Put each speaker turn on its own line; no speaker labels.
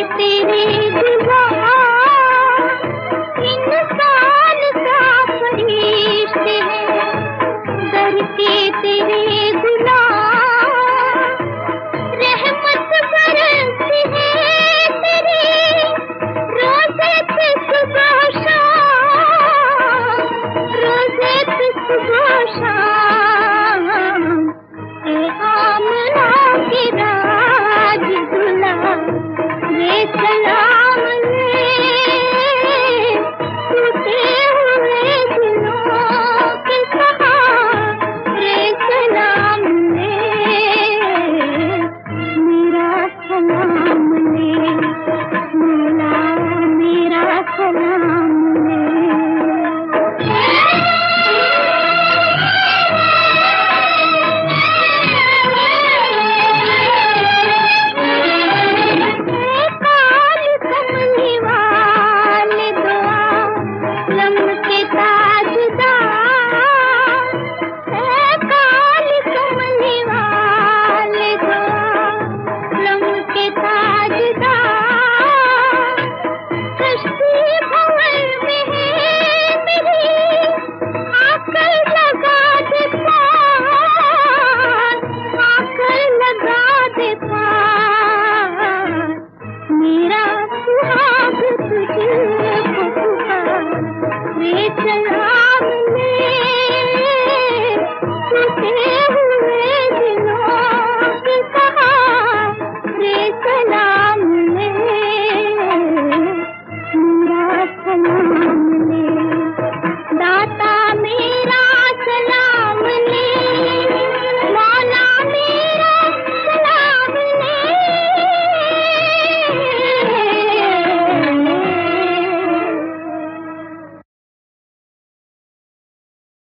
तेरे गुलाम इंसान का फरिश्ते हैं, दर के तेरे गुलाम रहमत बरसती है तेरी रोज़े पे सुबह शाम, रोज़े पे सुबह शाम। ए आमना के राज गुलाम ये सलाम ले, टूटे हुए दिलों के सहारे सलाम ले, मेरा सलाम ले मौला, मेरा सलाम ले। मेरा सुहाग तुझको पुकार, वे चला